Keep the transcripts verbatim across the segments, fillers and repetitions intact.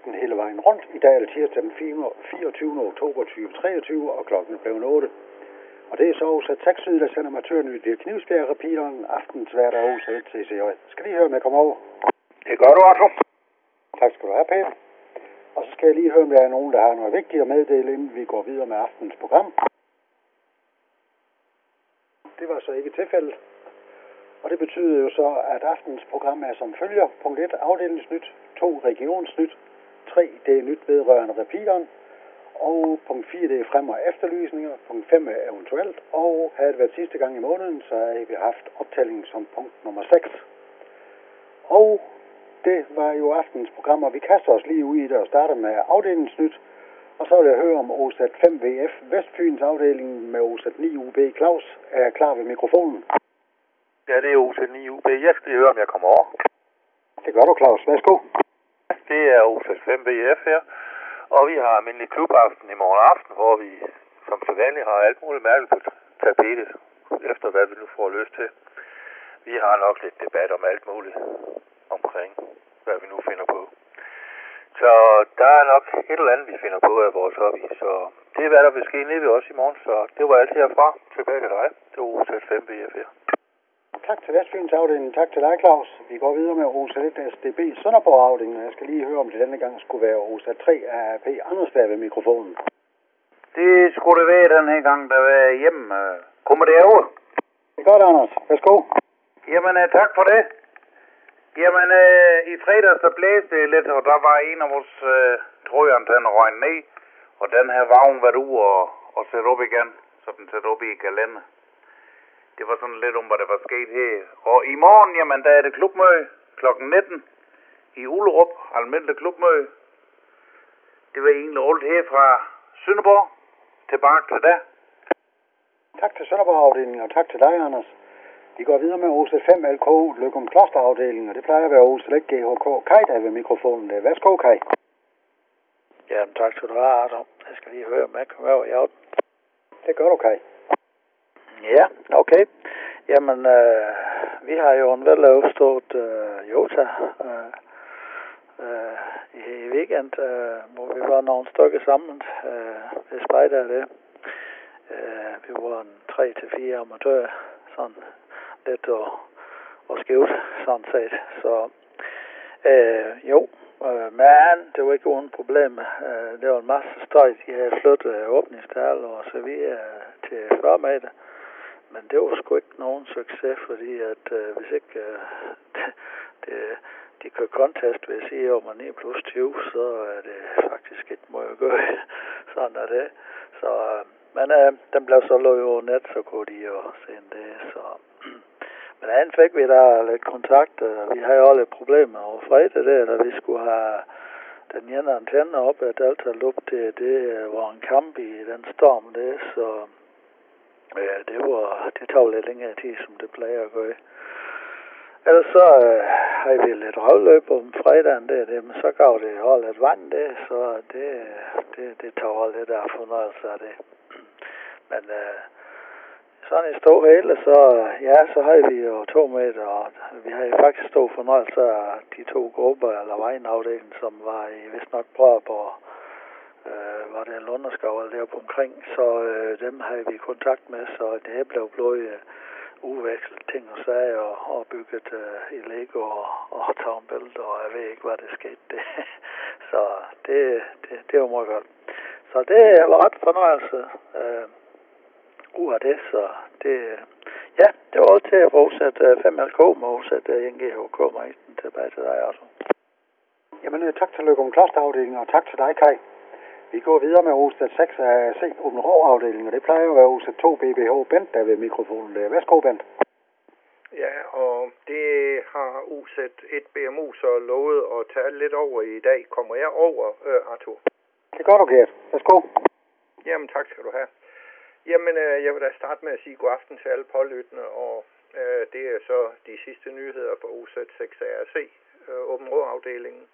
aften hele vejen rundt. I dag er det tirsdag den fireogtyvende oktober tyve treogtyve, og klokken er blevet otte. Og det er så Osat seks Syd, der sender amatørnyt. Det er Knivsbjerg, repeateren, aftens hverdag Osat et T C J. Skal lige høre, om jeg kommer over? Det gør du, Otto. Tak skal du have, Peter. Og så skal jeg lige høre, om der er nogen, der har noget vigtigt at meddele, inden vi går videre med aftens program. Det var så ikke tilfældet. Og det betyder jo så, at aftens program er som følger. Punkt et, afdelingsnyt. to, regionsnyt. tre, det er nyt vedrørende repeateren. Og punkt fire, det er frem- og efterlysninger. Punkt fem er eventuelt. Og havde det været sidste gang i måneden, så havde vi haft optælling som punkt nummer seks. Og det var jo aftens program, og vi kaster os lige ud i det og starter med afdelingsnyt. Og så vil jeg høre, om Osat fem V F Vestfyns afdeling med Osat ni U B Claus er klar ved mikrofonen. Ja, det er Osat ni U B. Jeg skal lige høre, om jeg kommer over. Det gør du, Claus. Værsgo. Det er Osat fem V F her. Og vi har almindelig klubaften i morgen aften, hvor vi som sædvanligt har alt muligt mærkeligt på tapetet, efter hvad vi nu får lyst til. Vi har nok lidt debat om alt muligt omkring, hvad vi nu finder på. Så der er nok et eller andet, vi finder på af vores hobby. Så det er, hvad der vil ske nede ved os i morgen. Så det var alt herfra. Tilbage til dig. Det var Osat fem V F her. Tak til Vestfyns afdeling. Tak til dig, Claus. Vi går videre med Osat et S D B Sønderborg afdelingen. Jeg skal lige høre, om det denne gang skulle være Osat tre A P Andersberg ved mikrofonen. Det skulle det være den her gang, der var hjemme. Kommer det over? Det er godt, Anders. Værsgo. Jamen, tak for det. Jamen, øh, i fredags der blæste det lidt, og der var en af vores øh, trøjantenner røgnet ned, og den her vagn var ude og, og sætte op igen, så den sætte op i kalender. Det var sådan lidt om, hvad der var sket her. Og i morgen, jamen, der er det klubmøde klokken nitten i Ullerup, almindelig klubmøde. Det var egentlig alt her fra Sønderborg tilbage til der. Tak til Sønderborg afdelingen, og tak til dig, Anders. Vi går videre med Osat fem L K Løgum Kloster afdelingen, og det plejer at være Osat et G H K Kaj, der er ved mikrofonen. Der. Værsgo, Kaj. Jamen, tak skal du have, Arthur. Jeg skal lige høre, om jeg kommer over i aften. Det gør du, Kaj. Ja, okay. Jamen, øh, vi har jo en velafstået øh, Jota øh, øh, i, i weekend, øh, hvor vi var nogle stykker sammen øh, ved spejder af det. Øh, vi var en tre til fire amatører, sådan lidt og, og skævt, sådan set. Så øh, jo, øh, men det var ikke uden problem. Øh, det var en masse støj. De havde flyttet øh, åbningstal og så videre til fyrre meter. Men det var sgu ikke nogen succes, fordi at øh, hvis ikke øh, det, det, de kører contest, vil jeg sige, om ni plus tyve, så er det faktisk ikke må jeg gøre. Sådan er det. Så, øh, men øh, den blev så løbet over net, så kunne de jo se det. Så. Men anden fik vi da lidt kontakt. Vi havde jo lidt problemer over fredag der, da vi skulle have den ene antenne op af Delta Loop. Det, det var en kamp i den storm der, så ja, det var, det tog lidt længere tid, som det plejer at gøre. Ellers så øh, havde vi lidt røvløb om fredagen der, det, men så gav det jo lidt vand der, så det, det, det tog lidt af fornøjelse af det. Men øh, sådan i stå hele, så ja, så havde vi jo to meter, og vi havde faktisk stor fornøjelse af de to grupper, eller vejenafdelingen, som var i vist nok Brørup og øh, var det en Lunderskov eller deroppe omkring, så øh, dem havde vi kontakt med, så det blev blevet øh, udvekslet ting og sager og, og bygget øh, i Lego og, og tavnbælte, og jeg ved ikke, hvad det skete. Det. Så det, det, det var meget godt. Så det var ret fornøjelse. Øh, ud af det, så det, ja, det var også til at få Osat fem L K med Osat N G H K med tilbage til dig også. Jamen, tak til Løgum Kloster afdelingen, og tak til dig, Kaj. Vi går videre med Osat seks A C Åben Rå afdelingen, og det plejer at være Osat to B B H Bent, der ved mikrofonen. Der. Værsgo, Bent. Ja, og det har Osat et B M U så lovet at tage lidt over i dag. Kommer jeg over, øh, Arthur? Det gør du, Gert. Værsgo. Jamen, tak skal du have. Jamen, øh, jeg vil da starte med at sige god aften til alle pålyttende, og øh, det er så de sidste nyheder for Osat seks A R C, øh, Åben Rå afdelingen.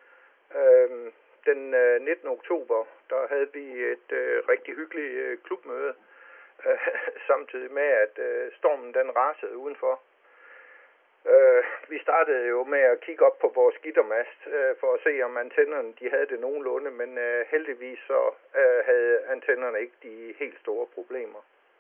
Øh, den øh, nittende oktober, der havde vi et øh, rigtig hyggeligt øh, klubmøde, øh, samtidig med, at øh, stormen den rasede udenfor. Øh, vi startede jo med at kigge op på vores gittermast øh, for at se, om antennerne de havde det nogenlunde, men øh, heldigvis så øh, havde antennerne ikke de helt store problemer.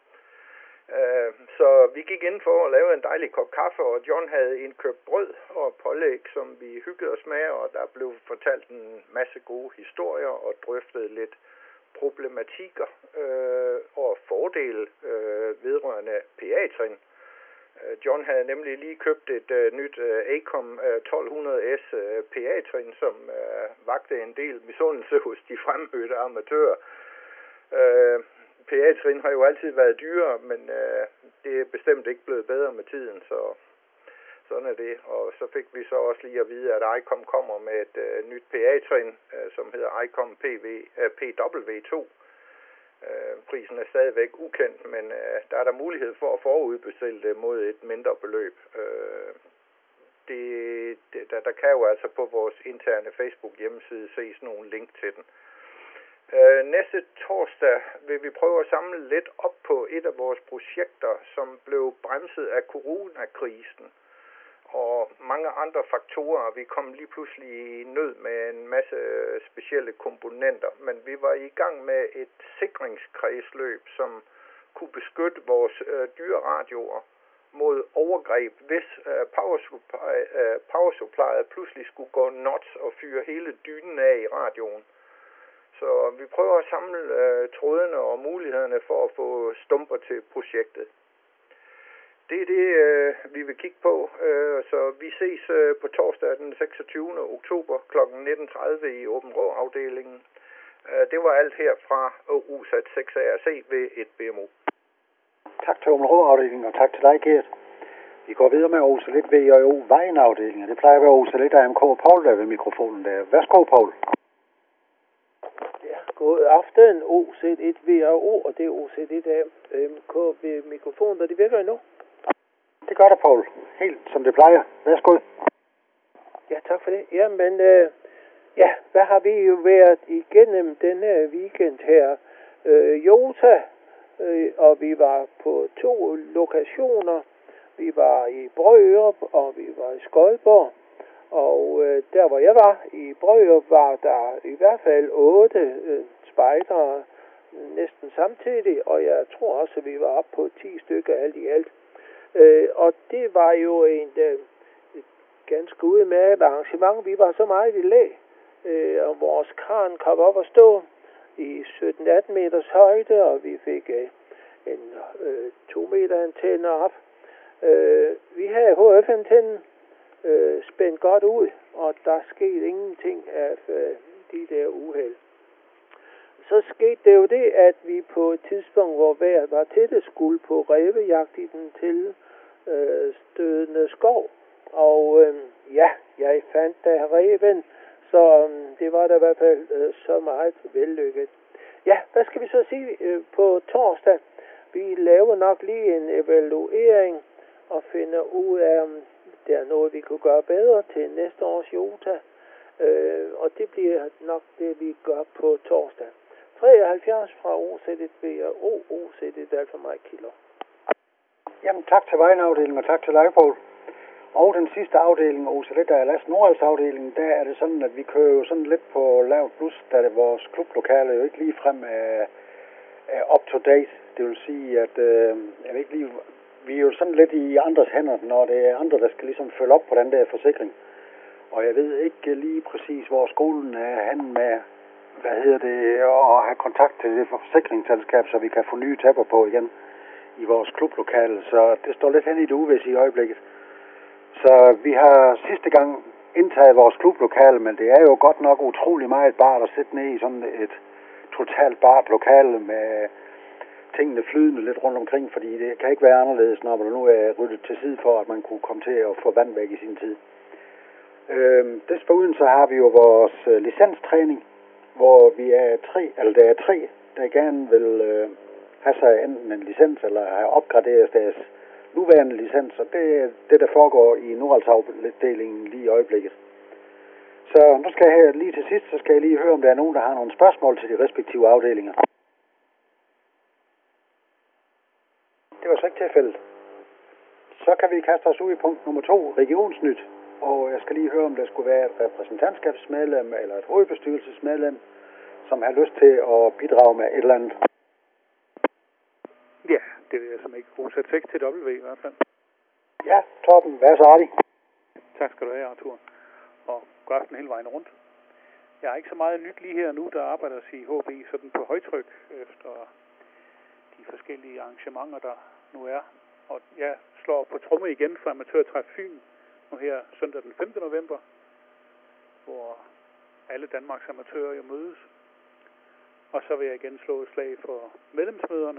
Øh, så vi gik ind for at lave en dejlig kop kaffe, og John havde indkøbt brød og pålæg, som vi hyggede os med, og der blev fortalt en masse gode historier og drøftet lidt problematikker øh, og fordele øh, vedrørende P A-trin. John havde nemlig lige købt et uh, nyt uh, ACOM uh, tolv hundrede S uh, P A-trin, som uh, vagte en del misundelse hos de fremmødte amatører. Uh, P A-trin har jo altid været dyrere, men uh, det er bestemt ikke blevet bedre med tiden, så sådan er det. Og så fik vi så også lige at vide, at ICOM kommer med et uh, nyt P A-trin, uh, som hedder ICOM P W to. Uh, prisen er stadigvæk ukendt, men uh, der er der mulighed for at forudbestille det mod et mindre beløb. Uh, det, det, der, der kan jo altså på vores interne Facebook hjemmeside ses nogle link til den. Uh, næste torsdag vil vi prøve at samle lidt op på et af vores projekter, som blev bremset af coronakrisen og mange andre faktorer. Vi kom lige pludselig i nød med en masse specielle komponenter, men vi var i gang med et sikringskredsløb, som kunne beskytte vores øh, dyreradioer mod overgreb, hvis øh, power, supply, øh, power supplyet pludselig skulle gå nuts og fyre hele dynen af i radioen. Så vi prøver at samle øh, trådene og mulighederne for at få stumper til projektet. Det er det, øh, vi vil kigge på, øh, så vi ses øh, på torsdag den seksogtyvende oktober kl. nitten tredive i Åben Rå-afdelingen. Øh, det var alt her fra U S A T seks A R C ved et B M O. Tak til Åben Rå-afdelingen, og tak til dig, Gert. Vi går videre med O C L V J O Vejen-afdelingen. Det plejer at være O C L A M K Poul, der ved mikrofonen der. Værsgo, Poul. Ja, god aften, O C et V J O, og det er O C et A M K ved mikrofonen, og det virker endnu. Det gør der, Poul. Helt som det plejer. Værsgo. Ja, tak for det. Jamen, øh, ja, hvad har vi jo været igennem denne weekend her? Øh, Jota, øh, og vi var på to lokationer. Vi var i Brørup, og vi var i Skodborg. Og øh, der, hvor jeg var, i Brørup, var der i hvert fald otte øh, spejdere næsten samtidig, og jeg tror også, at vi var oppe på ti stykker alt i alt. Øh, og det var jo en øh, et ganske udmærket arrangement. Vi var så meget i læ, øh, og vores kran kom op og stå i sytten atten meters højde, og vi fik øh, en øh, to meter antenne op. Øh, vi havde H F-antennen øh, spændt godt ud, og der skete ingenting af øh, de der uheld. Så skete det jo det, at vi på et tidspunkt, hvor vejret var tætte, skulle på rævejagt i den til øh, stødende skov. Og øh, ja, jeg fandt da ræven, så øh, det var da i hvert fald øh, så meget vellykket. Ja, hvad skal vi så sige øh, på torsdag? Vi laver nok lige en evaluering og finder ud af, om der er noget, vi kunne gøre bedre til næste års Jota. Øh, og det bliver nok det, vi gør på torsdag. treoghalvfjerds fra O C et V J O, O C et Alfa Mike Kilo. Jamen, tak til Vejen-afdelingen, og tak til dig, Poul. Og den sidste afdeling, O C L A L A S Nordals-afdelingen, der er det sådan, at vi kører jo sådan lidt på lavt plus, da det vores klublokale jo ikke lige frem er, er up to date. Det vil sige, at øh, jeg ved ikke lige, vi er jo sådan lidt i andres hænder, når det er andre, der skal ligesom følge op på den der forsikring. Og jeg ved ikke lige præcis, hvor skolen er henne med, hvad hedder det, og have kontakt til det forsikringsselskab, så vi kan få nye tapper på igen i vores klublokale. Så det står lidt hen i det uvisse i øjeblikket. Så vi har sidste gang indtaget vores klublokale, men det er jo godt nok utrolig meget bart at sidde ned i sådan et totalt bart lokale med tingene flydende lidt rundt omkring, fordi det kan ikke være anderledes, når man nu er ryddet til side for, at man kunne komme til at få vand væk i sin tid. Øhm, desuden så har vi jo vores øh, licenstræning, hvor vi er tre, eller der er tre, der gerne vil øh, have sig enten en licens eller have opgraderet deres nuværende licens, og det er det, der foregår i Nordals-afdelingen lige i øjeblikket. Så nu skal jeg lige til sidst, så skal jeg lige høre, om der er nogen, der har nogle spørgsmål til de respektive afdelinger. Det var så ikke tilfældet. Så kan vi kaste os ud i punkt nummer to, regionsnyt. Og jeg skal lige høre, om der skulle være et repræsentantskabsmedlem eller et hovedbestyrelsesmedlem, som har lyst til at bidrage med et eller andet. Ja, det vil jeg som ikke bruge sat seks til W i hvert fald. Ja, Torben, vær så artig. Tak skal du have, Arthur. Og god aften hele vejen rundt. Jeg har ikke så meget nyt lige her nu, der arbejder sig i H B sådan på højtryk efter de forskellige arrangementer, der nu er. Og jeg slår på tromme igen for Amatørtræf Fyn nu her søndag den femte november, hvor alle Danmarks amatører jo mødes. Og så vil jeg igen slå et slag for medlemsmøderne.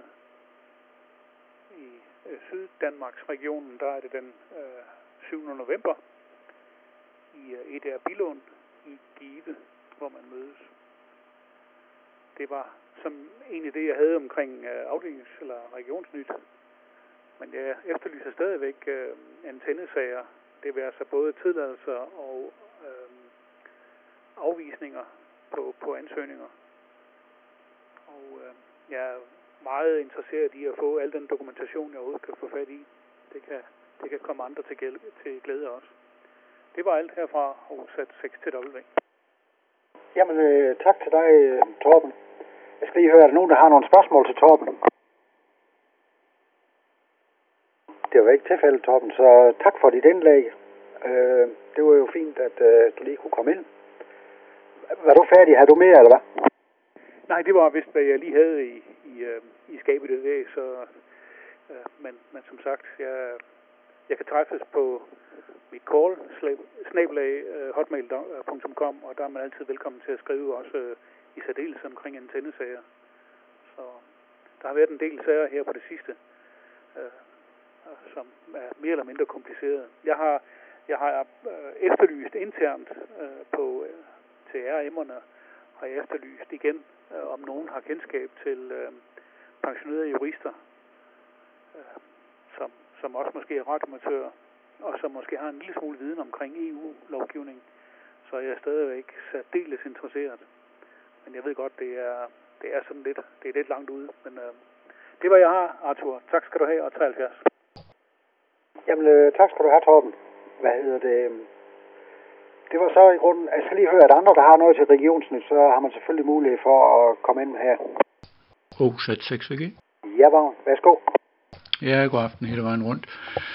I øh, Syddanmarks regionen, der er det den øh, syvende november i øh, E D R Billund i Give, hvor man mødes. Det var som egentlig det, jeg havde omkring øh, afdelings- eller regionsnyt. Men jeg efterlyser stadigvæk øh, antennesager. Det vil altså både tilladelser og øh, afvisninger på, på ansøgninger. Og øh, jeg er meget interesseret i at få al den dokumentation, jeg overhovedet kan få fat i. Det kan, det kan komme andre til glæde, til glæde også. Det var alt herfra og sat seks til W. Jamen, øh, tak til dig, Torben. Jeg skal lige høre, er der nogen, der har nogle spørgsmål til Torben? Det var ikke tilfældet, Torben, så tak for dit indlæg. Øh, det var jo fint, at øh, du lige kunne komme ind. Var du færdig? Har du mere, eller hvad? Nej, det var vist, hvad jeg lige havde i, i, øh, i skabet i dag, så, øh, men, men som sagt, jeg, jeg kan træffes på mit call, snabelag, hotmail punktum com, og der er man altid velkommen til at skrive også øh, i særdeleshed omkring antennesager. Så der har været en del sager her på det sidste, øh, som er mere eller mindre kompliceret. Jeg har, jeg har øh, efterlyst internt øh, på øh, T R M'erne, har jeg efterlyst igen, øh, om nogen har kendskab til øh, pensionerede jurister, øh, som, som også måske er radioamatører, og som måske har en lille smule viden omkring E U-lovgivning, så jeg er stadigvæk særdeles interesseret. Men jeg ved godt, det er, det er sådan lidt, det er lidt langt ude, men øh, det var jeg har, Arthur. Tak skal du have, og treoghalvfjerds. Jamen, øh, tak skal du have, Torben. Hvad hedder det? Det var så i grunden, jeg skal lige høre, at andre, der har noget til regionsnyt, så har man selvfølgelig mulighed for at komme ind her. O sat seks V G. Ja, Vagn. Værsgo. Ja, god aften hele vejen rundt.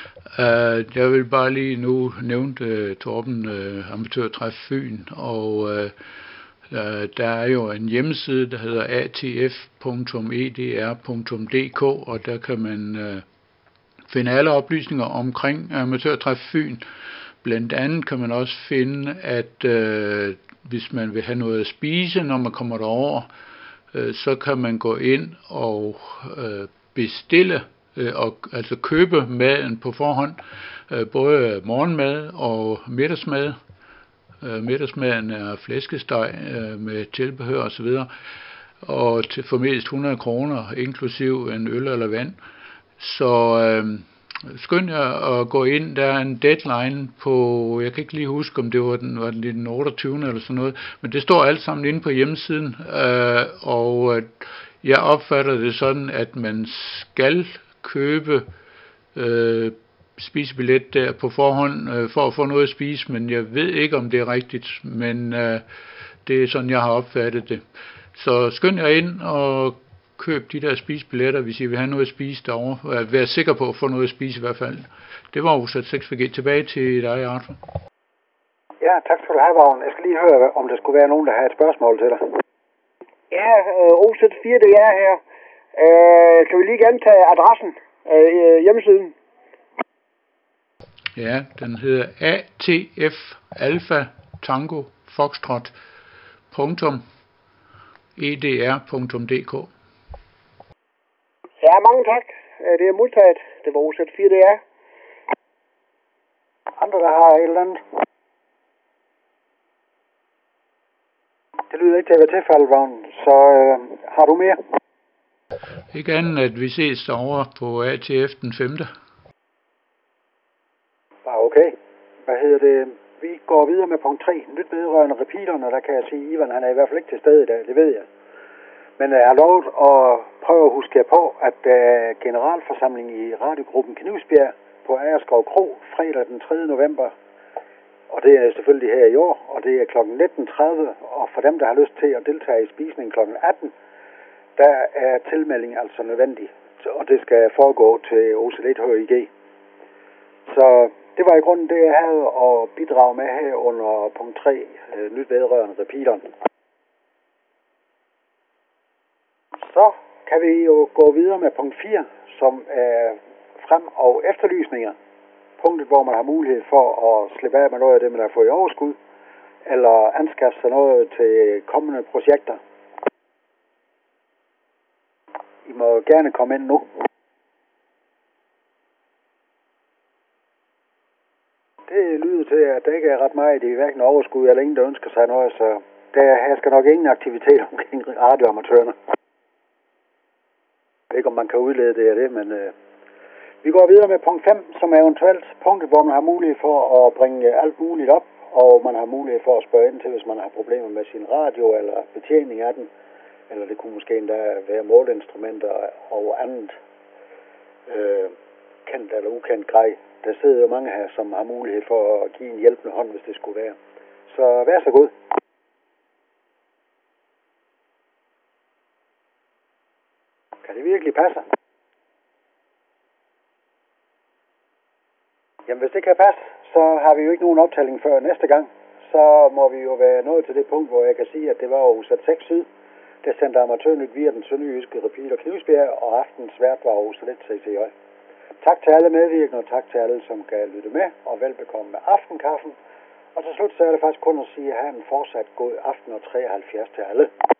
Uh, jeg vil bare lige nu nævne uh, Torben uh, Amatørtræf Fyn, og uh, uh, der er jo en hjemmeside, der hedder a t f punktum e d r punktum d k, og der kan man uh, finde alle oplysninger omkring Amatørtræf Fyn. Blandt andet kan man også finde, at øh, hvis man vil have noget at spise, når man kommer derover, øh, så kan man gå ind og øh, bestille, øh, og altså købe maden på forhånd, øh, både morgenmad og middagsmad. Øh, middagsmaden er flæskesteg øh, med tilbehør osv., og til for mest hundrede kroner, inklusiv en øl eller vand. Så øh, skynd jer at gå ind. Der er en deadline på, jeg kan ikke lige huske, om det var den, var den otteogtyvende eller sådan noget, men det står alt sammen inde på hjemmesiden, øh, og øh, jeg opfatter det sådan, at man skal købe øh, spisebillet der på forhånd øh, for at få noget at spise, men jeg ved ikke, om det er rigtigt, men øh, det er sådan, jeg har opfattet det. Så skynd jer ind og køb de der spisebilletter, hvis I vil have noget at spise derovre. Vær sikker på at få noget at spise i hvert fald. Det var jo sat seks V G. Tilbage til dig, Arthur. Ja, tak skal du have, Vagn. Jeg skal lige høre, om der skulle være nogen, der har et spørgsmål til dig. Ja, øh, O Z fire, det er her. Øh, kan vi lige gentage adressen af øh, hjemmesiden? Ja, den hedder A T F Alpha Tango Foxtrot punktum e d r punktum d k. Ja, mange tak. Det er modtaget. Det var O Z fire, det er. Andre, der har et eller andet? Det lyder ikke til at være tilfældet, Vagn. Så øh, har du mere? Ikke andet, at vi ses derovre på A T F den femte. Ah, okay. Hvad hedder det? Vi går videre med punkt tre. Nyt vedrørende repeaterne, der kan jeg sige, Ivan han er i hvert fald ikke til stede i dag, det ved jeg. Men jeg har lovet at prøve at huske jer på, at uh, generalforsamling i radiogruppen Knivsbjerg på Agerskov Kro fredag den tredje november. Og det er selvfølgelig her i år, og det er klokken nitten tredive, og for dem, der har lyst til at deltage i spisningen klokken atten, der er tilmelding altså nødvendig, og det skal foregå til O C L H I G. Så det var i grunden det, jeg havde at bidrage med her under punkt tre, øh, nyt vedrørende repeateren. Så kan vi jo gå videre med punkt fire, som er frem- og efterlysninger. Punktet, hvor man har mulighed for at slippe af med noget af det, man har fået i overskud, eller anskaffe sig noget til kommende projekter. I må gerne komme ind nu. Det lyder til, at der ikke er ret meget i hverken overskud eller ingen, der ønsker sig noget, så der hersker nok ingen aktivitet omkring radioamatørerne. Jeg ved ikke, om man kan udlede det af det, men øh, vi går videre med punkt fem, som er eventuelt punktet, hvor man har mulighed for at bringe alt muligt op, og man har mulighed for at spørge ind til, hvis man har problemer med sin radio eller betjening af den, eller det kunne måske endda være måleinstrumenter og andet øh, kendt eller ukendt grej. Der sidder jo mange her, som har mulighed for at give en hjælpende hånd, hvis det skulle være. Så vær så god. Kan det virkelig passe? Jamen hvis det kan passe, så har vi jo ikke nogen optælling før næste gang. Så må vi jo være nået til det punkt, hvor jeg kan sige, at det var O Z seks Syd, der sendte amatørnyt via den sønderjyske repeater Knivsbjerg, og aftens vært var O Z et C C J. Tak til alle medvirkende, og tak til alle, som kan lytte med, og velbekomme med aftenkaffen. Og til slut så er det faktisk kun at sige, at have en fortsat god aften og treoghalvfjerds til alle.